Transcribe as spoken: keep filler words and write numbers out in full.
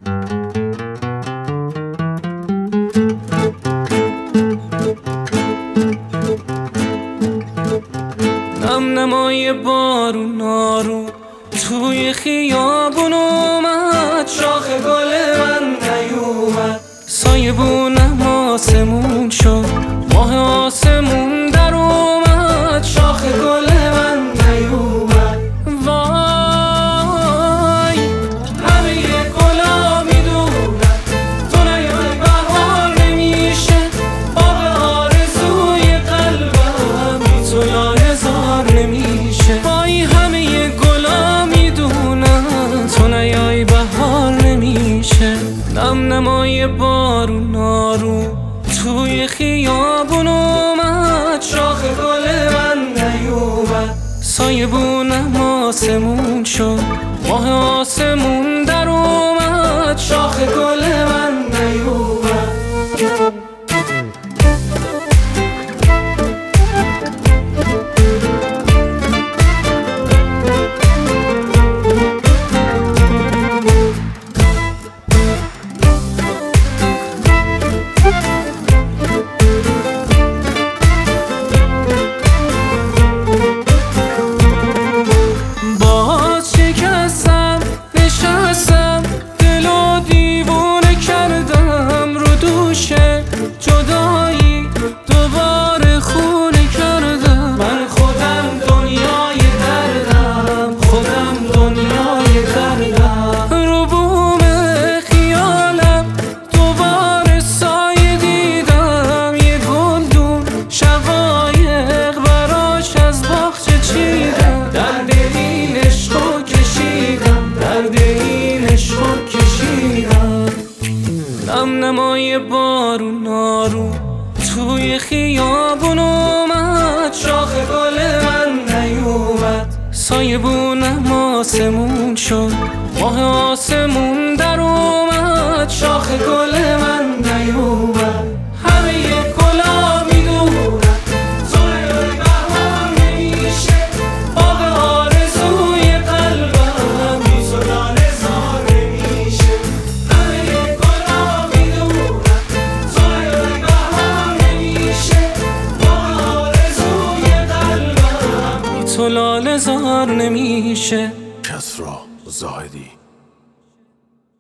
نم نمای بارون آروم توی خیابون اومد، شاخ گل من نیومد، سایبونم آسمون شد، ماه آسمون در اومد، شاخ گل من نیومد. وای همه گلا میدونن تو نیای بهار نمیشه، آب آرزوی قلبم بی تو لایه‌زار نمیشه. وای همه گلا میدونن تو نیای بهار نمیشه. نم نمای بارون آروم توی خیابون اومد، شاخ گل من نیومد، سایبونم آسمون شد، ماه آسمون در اومد، شاخ گل من نیومد. جدایی دوباره خونه کردم، من خودم دنیای دردم، خودم دنیای دردم. رو بوم خیالم دوباره سایه دیدم، یه گلدون شقایق براش از باغچه چیدم، درد این عشقو کشیدم، درد این عشقو کشیدم. نم نمای بارون آروم توی خیابون اومد، شاخ گل من نیومد، سایبونم آسمون شد، ماه آسمون در اومد، شاخ گل من نیومد. همه گلا میدونن تو نیای بهار نمیشه، آب آرزوی قلبم بی تو لایه‌زار نمیشه. تو لاله‌زار نمیشه. کسری زاهدی.